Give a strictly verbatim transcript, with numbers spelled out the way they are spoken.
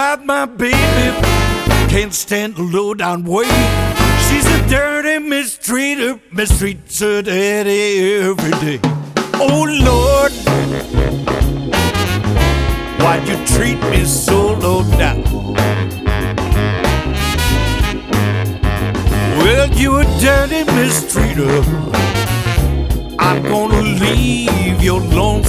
about my baby. Can't stand the low down way. She's a dirty mistreater, mistreats her daddy every day. Oh Lord, why'd you treat me so low down? Well, you a dirty mistreater. I'm gonna leave your lonesome